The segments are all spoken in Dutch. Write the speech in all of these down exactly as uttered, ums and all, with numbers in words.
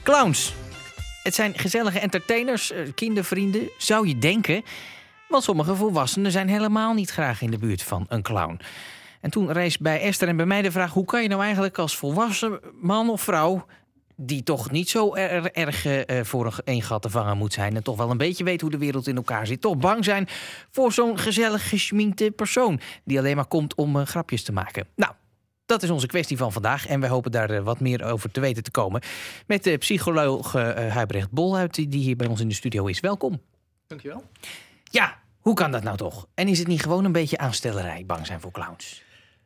Clowns. Het zijn gezellige entertainers, kindervrienden, zou je denken. Want sommige volwassenen zijn helemaal niet graag in de buurt van een clown. En toen rees bij Esther en bij mij de vraag: hoe kan je nou eigenlijk als volwassen man of vrouw, die toch niet zo er, erg uh, voor een, een gat te vangen moet zijn en toch wel een beetje weet hoe de wereld in elkaar zit, toch bang zijn voor zo'n gezellig geschminkte persoon die alleen maar komt om uh, grapjes te maken? Nou, dat is onze kwestie van vandaag en wij hopen daar uh, wat meer over te weten te komen met de psycholoog uh, Huibrecht Bolhuit, die hier bij ons in de studio is. Welkom. Dankjewel. Ja, hoe kan dat nou toch? En is het niet gewoon een beetje aanstellerij, bang zijn voor clowns?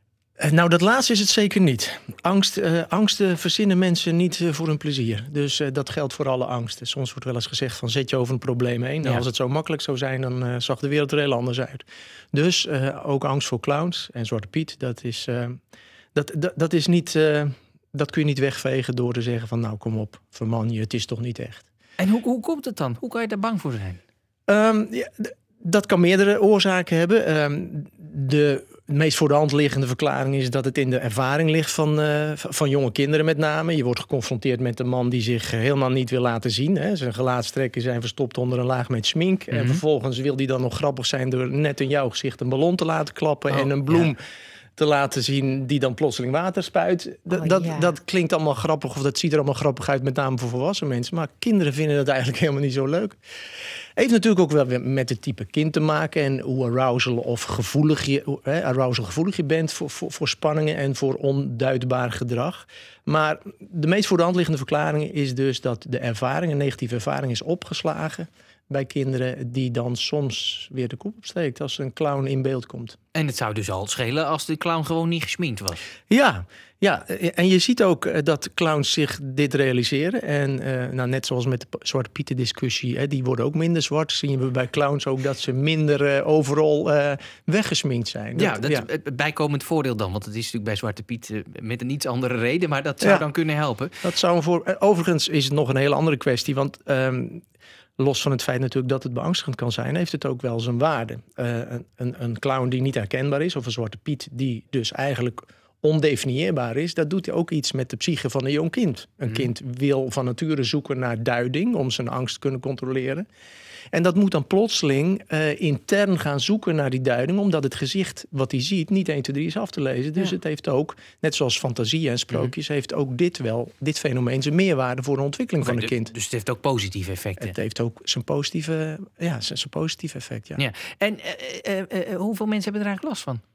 Nou, dat laatste is het zeker niet. Angst, uh, angsten verzinnen mensen niet uh, voor hun plezier. Dus uh, dat geldt voor alle angsten. Soms wordt wel eens gezegd van zet je over een probleem heen. Nou, ja. Als het zo makkelijk zou zijn, dan uh, zag de wereld er heel anders uit. Dus uh, ook angst voor clowns en Zwarte Piet, dat is, uh, dat, dat, dat is niet, uh, dat kun je niet wegvegen door te zeggen van nou kom op, verman je, het is toch niet echt. En hoe, hoe komt het dan? Hoe kan je daar bang voor zijn? Um, ja, d- dat kan meerdere oorzaken hebben. Um, de meest voor de hand liggende verklaring is dat het in de ervaring ligt van, uh, van jonge kinderen met name. Je wordt geconfronteerd met een man die zich helemaal niet wil laten zien. Hè. Zijn gelaatstrekken zijn verstopt onder een laag met smink. Mm-hmm. En vervolgens wil hij dan nog grappig zijn door net in jouw gezicht een ballon te laten klappen oh, en een bloem... Ja. te laten zien die dan plotseling water spuit. D- oh, dat, ja. dat klinkt allemaal grappig of dat ziet er allemaal grappig uit, met name voor volwassen mensen. Maar kinderen vinden dat eigenlijk helemaal niet zo leuk. Heeft natuurlijk ook wel met het type kind te maken en hoe arousal of gevoelig je, eh, arousal gevoelig je bent voor, voor, voor spanningen en voor onduidbaar gedrag. Maar de meest voor de hand liggende verklaring is dus dat de ervaring, een negatieve ervaring, is opgeslagen bij kinderen die dan soms weer de kop opsteekt als een clown in beeld komt. En het zou dus al schelen als de clown gewoon niet gesminkt was. Ja, ja, en je ziet ook dat clowns zich dit realiseren. En uh, nou, net zoals met de Zwarte Pieten discussie, hè, die worden ook minder zwart. Zien we bij clowns ook dat ze minder uh, overal uh, weggesminkt zijn. Ja, dat, dat ja. bijkomend voordeel dan. Want het is natuurlijk bij Zwarte Piet uh, met een iets andere reden. Maar dat zou ja, dan kunnen helpen. Dat zou een voor... Overigens is het nog een hele andere kwestie. Want um, los van het feit natuurlijk dat het beangstigend kan zijn, heeft het ook wel zijn waarde. Uh, een, een clown die niet herkenbaar is, of een Zwarte Piet die dus eigenlijk ondefinieerbaar is, dat doet ook iets met de psyche van een jong kind. Een mm. kind wil van nature zoeken naar duiding om zijn angst te kunnen controleren. En dat moet dan plotseling uh, intern gaan zoeken naar die duiding, omdat het gezicht wat hij ziet niet één, twee, drie is af te lezen. Dus ja. het heeft ook, net zoals fantasieën en sprookjes, mm. heeft ook dit wel, dit fenomeen zijn meerwaarde voor de ontwikkeling van een kind. Dus het heeft ook positieve effecten. Het heeft ook zijn positieve, ja, zijn, zijn positieve effect, ja. ja. En uh, uh, uh, hoeveel mensen hebben er eigenlijk last van?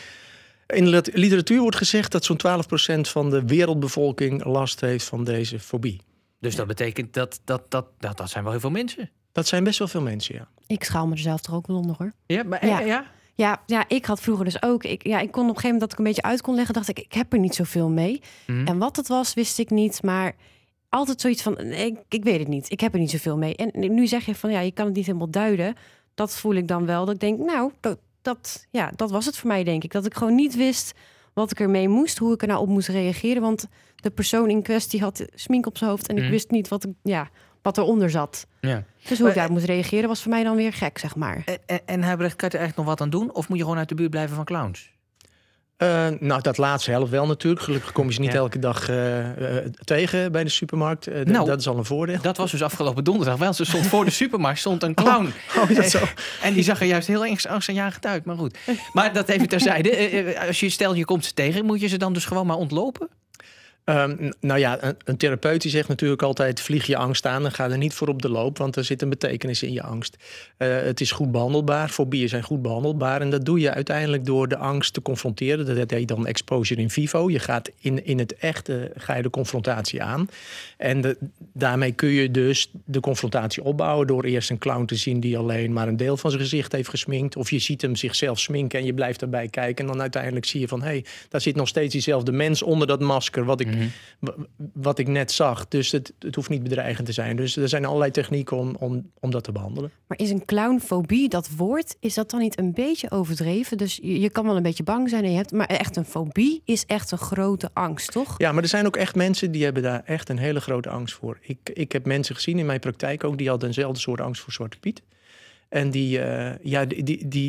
In de literatuur wordt gezegd dat zo'n twaalf procent van de wereldbevolking last heeft van deze fobie. Dus ja. dat betekent dat dat, dat, dat dat zijn wel heel veel mensen? Dat zijn best wel veel mensen, ja. Ik schaal me er zelf toch ook wel onder, hoor. Ja, maar ja. ja? Ja, ja, ik had vroeger dus ook... Ik, ja, ik kon op een gegeven moment dat ik een beetje uit kon leggen, dacht ik, ik heb er niet zoveel mee. Mm. En wat het was, wist ik niet, maar altijd zoiets van, ik, ik weet het niet. Ik heb er niet zoveel mee. En nu zeg je van, ja, je kan het niet helemaal duiden. Dat voel ik dan wel. Dat ik denk, nou, dat, dat, ja, dat was het voor mij, denk ik. Dat ik gewoon niet wist wat ik ermee moest, hoe ik er nou op moest reageren. Want de persoon in kwestie had smink op zijn hoofd en mm. ik wist niet wat, ik, ja, wat eronder zat. Ja. Dus hoe ik daarop moest reageren was voor mij dan weer gek, zeg maar. En, en, en Huibrecht, kan je er eigenlijk nog wat aan doen? Of moet je gewoon uit de buurt blijven van clowns? Uh, nou, dat laatste helft wel natuurlijk. Gelukkig kom je ze niet ja. elke dag uh, uh, tegen bij de supermarkt. Uh, nou, dat is al een voordeel. Dat was dus afgelopen donderdag wel. Ze stond voor de supermarkt stond een clown. Oh, oh, dat zo. En die zag er juist heel angstaanjagend uit. Maar goed. Maar dat even terzijde. Uh, als je stel je komt ze tegen, moet je ze dan dus gewoon maar ontlopen? Um, nou ja, een, een therapeut die zegt natuurlijk altijd, vlieg je angst aan en ga er niet voor op de loop, want er zit een betekenis in je angst. Uh, het is goed behandelbaar, fobieën zijn goed behandelbaar en dat doe je uiteindelijk door de angst te confronteren. Dat heet dan exposure in vivo. Je gaat in, in het echte, ga je de confrontatie aan. En de, daarmee kun je dus de confrontatie opbouwen door eerst een clown te zien die alleen maar een deel van zijn gezicht heeft gesminkt. Of je ziet hem zichzelf sminken en je blijft daarbij kijken. En dan uiteindelijk zie je van, hé, hey, daar zit nog steeds diezelfde mens onder dat masker wat ik Mm-hmm. wat ik net zag. Dus het, het hoeft niet bedreigend te zijn. Dus er zijn allerlei technieken om, om, om dat te behandelen. Maar is een clownfobie, dat woord, is dat dan niet een beetje overdreven? Dus je, je kan wel een beetje bang zijn en je hebt, maar echt een fobie is echt een grote angst, toch? Ja, maar er zijn ook echt mensen die hebben daar echt een hele grote angst voor. Ik, ik heb mensen gezien in mijn praktijk ook, die hadden eenzelfde soort angst voor Zwarte Piet. En die, uh, ja, die, die, die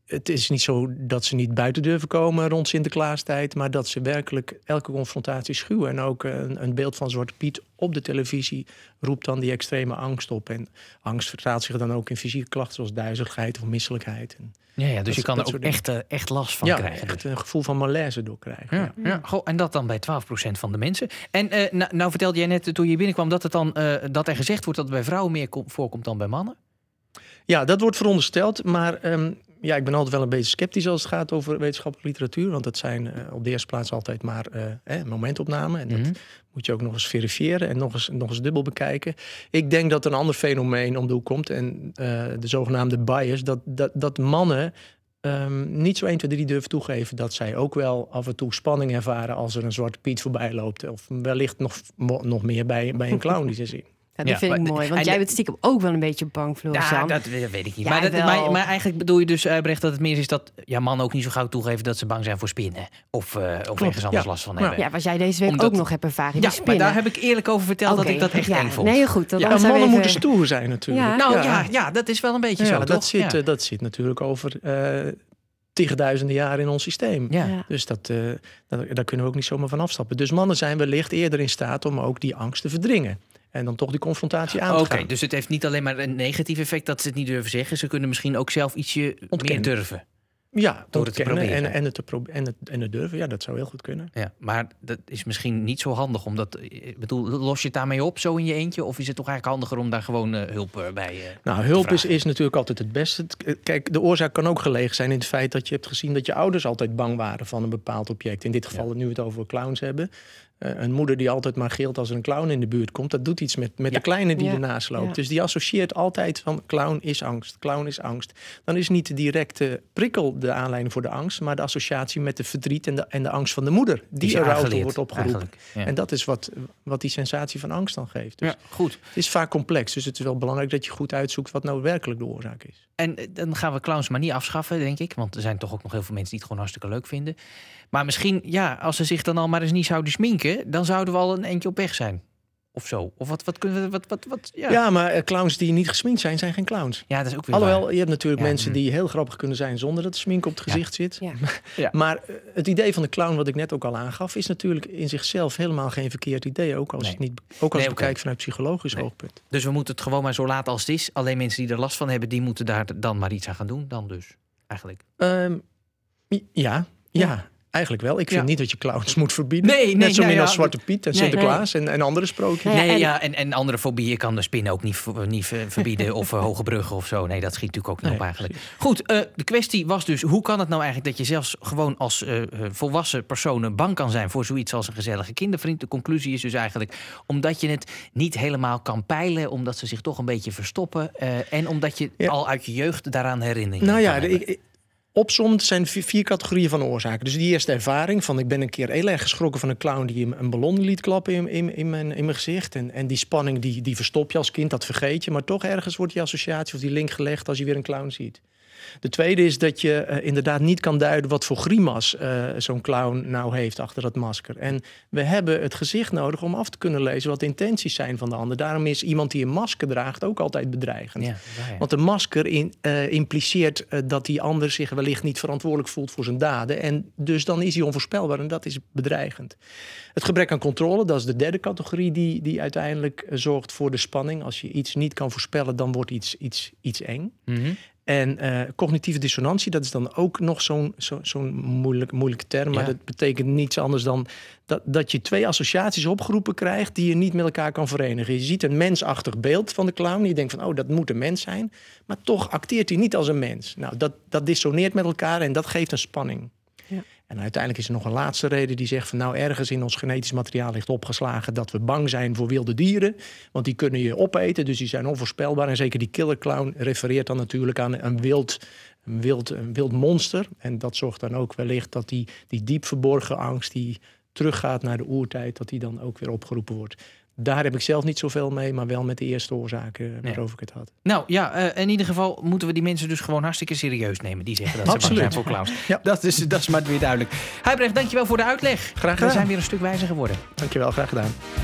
het is niet zo dat ze niet buiten durven komen rond Sinterklaastijd, maar dat ze werkelijk elke confrontatie schuwen. En ook een, een beeld van Zwarte Piet op de televisie roept dan die extreme angst op. En angst vertaalt zich dan ook in fysieke klachten zoals duizeligheid of misselijkheid. En Ja, ja, dus dat, je kan er ook echt, uh, echt last van ja, krijgen. echt een gevoel van malaise door krijgen. Ja, ja. Ja. Goh, en dat dan bij twaalf procent van de mensen. En uh, nou, nou vertelde jij net toen je binnenkwam dat, het dan, uh, dat er gezegd wordt dat het bij vrouwen meer kom- voorkomt dan bij mannen. Ja, dat wordt verondersteld, maar um, ja, ik ben altijd wel een beetje sceptisch als het gaat over wetenschappelijke literatuur. Want dat zijn uh, op de eerste plaats altijd maar uh, eh, momentopnamen. En dat mm-hmm. moet je ook nog eens verifiëren en nog eens, nog eens dubbel bekijken. Ik denk dat er een ander fenomeen om de hoek komt. En uh, de zogenaamde bias, dat, dat, dat mannen um, niet zo één, twee, drie durven toegeven dat zij ook wel af en toe spanning ervaren als er een Zwarte Piet voorbij loopt. Of wellicht nog, nog meer bij, bij een clown die ze zien. Ja, dat ja, vind ik maar, mooi, want jij bent stiekem ook wel een beetje bang, Floris. Ja, dat weet ik niet. Ja, maar, dat, maar, maar eigenlijk bedoel je dus, Albrecht, dat het meer is dat ja, mannen ook niet zo gauw toegeven dat ze bang zijn voor spinnen. Of, uh, of ergens anders ja. last van hebben. Ja, wat jij deze week Omdat, ook nog hebt ervaren. Ja, maar daar heb ik eerlijk over verteld okay. dat ik dat echt ja, eng vond. Nee, goed. Dat ja, mannen even... moeten stoer zijn natuurlijk. Ja. Nou ja. Ja, ja, dat is wel een beetje ja, zo, dat toch? Zit, ja. uh, dat zit natuurlijk over uh, tigduizenden jaren in ons systeem. Ja. Dus dat, uh, dat, daar kunnen we ook niet zomaar van afstappen. Dus mannen zijn wellicht eerder in staat om ook die angst te verdringen. En dan toch die confrontatie aan te okay, gaan. Oké, dus het heeft niet alleen maar een negatief effect dat ze het niet durven zeggen. Ze kunnen misschien ook zelf ietsje ontkennen. Meer durven. Ja, door het te proberen. En, en, het te pro- en, het, en het durven, ja, dat zou heel goed kunnen. Ja, maar dat is misschien niet zo handig. Omdat, ik bedoel, los je het daarmee op zo in je eentje? Of is het toch eigenlijk handiger om daar gewoon uh, hulp uh, bij uh, Nou, hulp is, is natuurlijk altijd het beste. Kijk, de oorzaak kan ook gelegen zijn in het feit dat je hebt gezien dat je ouders altijd bang waren van een bepaald object. In dit geval, ja. nu we het over clowns hebben. Uh, een moeder die altijd maar gilt als er een clown in de buurt komt, dat doet iets met, met ja. de kleine die ja. ernaast loopt. Ja. Dus die associeert altijd van clown is angst, clown is angst. Dan is niet de directe prikkel de aanleiding voor de angst, maar de associatie met de verdriet en de, en de angst van de moeder. Die eruit wordt opgeroepen. Ja. En dat is wat, wat die sensatie van angst dan geeft. Dus ja, goed. Het is vaak complex, dus het is wel belangrijk dat je goed uitzoekt wat nou werkelijk de oorzaak is. En dan gaan we clowns maar niet afschaffen, denk ik. Want er zijn toch ook nog heel veel mensen die het gewoon hartstikke leuk vinden. Maar misschien, ja, als ze zich dan al maar eens niet zouden sminken, dan zouden we al een eentje op weg zijn. Of zo. Of wat, wat kunnen we... Wat, wat, wat, ja. ja, maar uh, clowns die niet gesminkt zijn, zijn geen clowns. Ja, dat is ook weer Alhoewel, waar. je hebt natuurlijk ja. mensen die heel grappig kunnen zijn zonder dat de smink op het ja. gezicht zit. Ja. ja. Maar uh, het idee van de clown, wat ik net ook al aangaf, is natuurlijk in zichzelf helemaal geen verkeerd idee. Ook als, nee. het niet, ook als nee, je okay. bekijkt vanuit psychologisch nee. oogpunt. Dus we moeten het gewoon maar zo laten als het is. Alleen mensen die er last van hebben, die moeten daar dan maar iets aan gaan doen. Dan dus, eigenlijk. Um, ja, ja. ja. Eigenlijk wel. Ik vind ja. niet dat je clowns moet verbieden. Nee, nee, Net zo min ja, als ja. Zwarte Piet en nee, Sinterklaas nee. en, en andere sprookjes. Nee, nee ja, en, en andere fobieën kan de spinnen ook niet, niet verbieden. Of uh, hoge bruggen of zo. Nee, dat schiet natuurlijk ook niet nee, op eigenlijk. Precies. Goed, uh, de kwestie was dus, hoe kan het nou eigenlijk dat je zelfs gewoon als uh, volwassen personen bang kan zijn voor zoiets als een gezellige kindervriend? De conclusie is dus eigenlijk, omdat je het niet helemaal kan peilen, omdat ze zich toch een beetje verstoppen. Uh, en omdat je ja. al uit je jeugd daaraan herinnering nou ja, kan de, ik, Opzomd zijn vier categorieën van oorzaken. Dus die eerste ervaring van ik ben een keer heel erg geschrokken van een clown die een ballon liet klappen in, in, in, mijn, in mijn gezicht. En, en die spanning die, die verstop je als kind, dat vergeet je. Maar toch ergens wordt die associatie of die link gelegd als je weer een clown ziet. De tweede is dat je uh, inderdaad niet kan duiden wat voor grimas uh, zo'n clown nou heeft achter dat masker. En we hebben het gezicht nodig om af te kunnen lezen wat de intenties zijn van de ander. Daarom is iemand die een masker draagt ook altijd bedreigend. Ja, ja. Want een masker in, uh, impliceert uh, dat die ander zich wellicht niet verantwoordelijk voelt voor zijn daden. En dus dan is hij onvoorspelbaar en dat is bedreigend. Het gebrek aan controle, dat is de derde categorie die, die uiteindelijk uh, zorgt voor de spanning. Als je iets niet kan voorspellen, dan wordt iets, iets, iets eng. Mm-hmm. En uh, cognitieve dissonantie, dat is dan ook nog zo'n, zo, zo'n moeilijk, moeilijke term. Maar ja. dat betekent niets anders dan dat, dat je twee associaties opgeroepen krijgt die je niet met elkaar kan verenigen. Je ziet een mensachtig beeld van de clown. Je denkt van, oh, dat moet een mens zijn. Maar toch acteert hij niet als een mens. Nou, dat, dat dissoneert met elkaar en dat geeft een spanning. Ja. En uiteindelijk is er nog een laatste reden die zegt van nou ergens in ons genetisch materiaal ligt opgeslagen dat we bang zijn voor wilde dieren. Want die kunnen je opeten, dus die zijn onvoorspelbaar. En zeker die killer clown refereert dan natuurlijk aan een wild, een wild, een wild monster. En dat zorgt dan ook wellicht dat die, die diep verborgen angst die teruggaat naar de oertijd, dat die dan ook weer opgeroepen wordt. Daar heb ik zelf niet zoveel mee, maar wel met de eerste oorzaken waarover nee. ik het had. Nou ja, uh, in ieder geval moeten we die mensen dus gewoon hartstikke serieus nemen. Die zeggen dat ze bang zijn voor clowns. Ja. Dat is, dat is maar weer duidelijk. Huibrecht, dankjewel voor de uitleg. Graag gedaan. We zijn weer een stuk wijzer geworden. Dankjewel, graag gedaan.